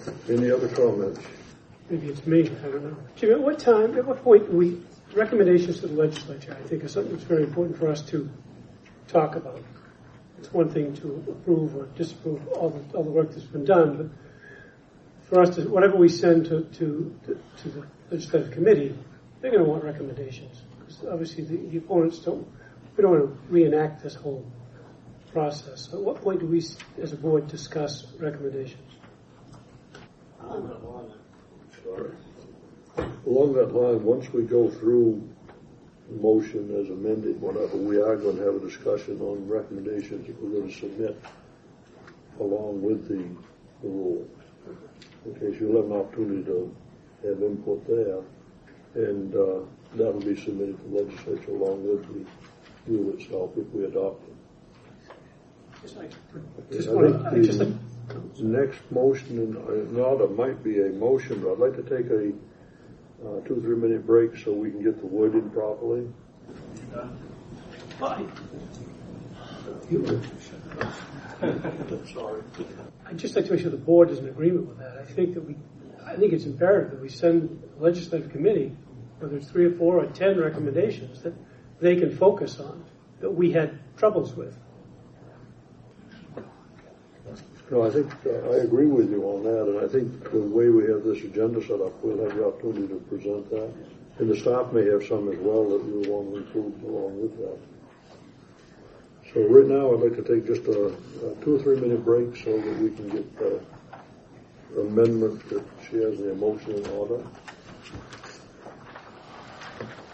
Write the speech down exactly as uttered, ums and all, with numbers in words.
Any other comments? Maybe it's me, I don't know. Jimmy, at what time, at what point do we, recommendations to the legislature, I think, is something that's very important for us to talk about. It's one thing to approve or disapprove all the, all the work that's been done, but for us to, whatever we send to, to, to, to the legislative committee, they're going to want recommendations. Because obviously the, the opponents don't, we don't want to reenact this whole process. So at what point do we, as a board, discuss recommendations? Sorry. Along that line, once we go through the motion as amended, whatever, we are going to have a discussion on recommendations that we're going to submit along with the, the rule. Okay, so you'll have an opportunity to have input there, and uh, that will be submitted to the legislature along with the rule itself if we adopt it. Just like, Okay, just I want think to, I the just like, next motion, and uh, now there might be a motion, but I'd like to take a uh, two, three minute break so we can get the word in properly. Bye. Sorry. I'd just like to make sure the board is in agreement with that. I think that we, I think it's imperative that we send the legislative committee, whether it's three or four or ten recommendations that they can focus on, that we had troubles with. No, I think uh, I agree with you on that, and I think the way we have this agenda set up, we'll have the opportunity to present that. And the staff may have some as well that we want to include along with that. So right now, I'd like to take just a, a two or three minute break so that we can get the amendment that she has in the motion in order.